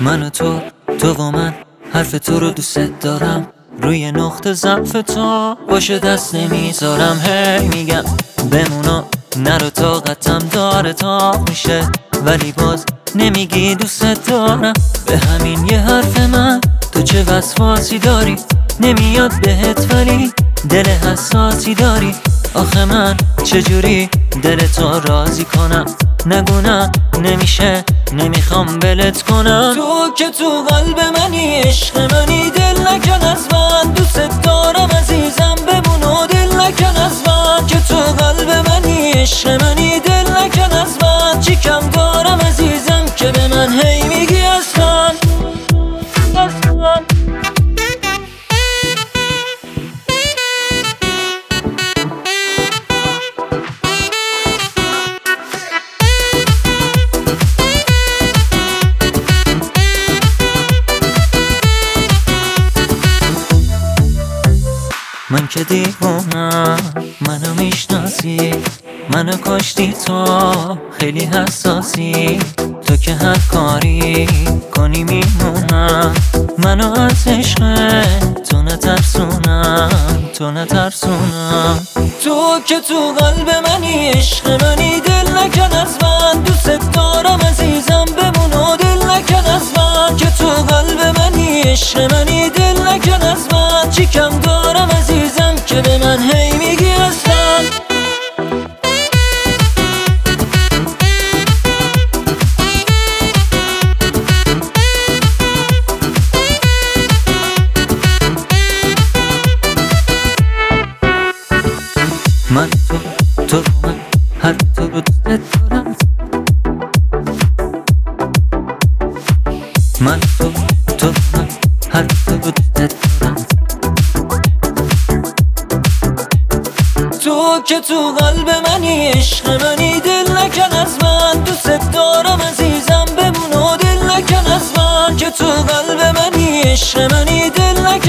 من و تو و من، حرف تو رو دوست دارم. روی نقطه ضعف تو باشه دست نمیذارم. هی میگم بمونا نرو، طاقتم داره تا میشه، ولی باز نمیگی دوست دارم. به همین یه حرف من تو چه وسواسی داری؟ نمیاد بهت ولی دل حساسی داری. آخه من چجوری دل تو راضی کنم؟ نگونم نمیشه، نمیخوام بلت کنم. تو که تو قلب منی، عشق منی، دل نکن از من. دوست دارم عزیزم، بمون و دل نکن از من. که تو قلب منی، عشق منی، دل نکن از من. چی کم دارم عزیزم که به من هی میگی اصلا. من که دیوونم، منو میشناسی، منو کشتی تو، خیلی حساسی. تو که هر کاری کنی میمونم، منو از عشق تو نترسونم، تو نترسونم. تو که تو قلب منی، عشق منی، دل نکن از من. دوست دارم عزیزم، بمون و دل نکن از من. که تو قلب منی، عشق منی، دل نکن از من. چی کم دارم عزیزم که به من هی میگی اصلا. من تو من، هر تو رو دوست دارم. من تو من، هر تو رو دوست دارم. تو که تو قلب منی، عشق منی، دل نکن از من. دوست دارم عزیزم، بمون و دل نکن از من. که تو قلب منی، عشق منی، دل نکن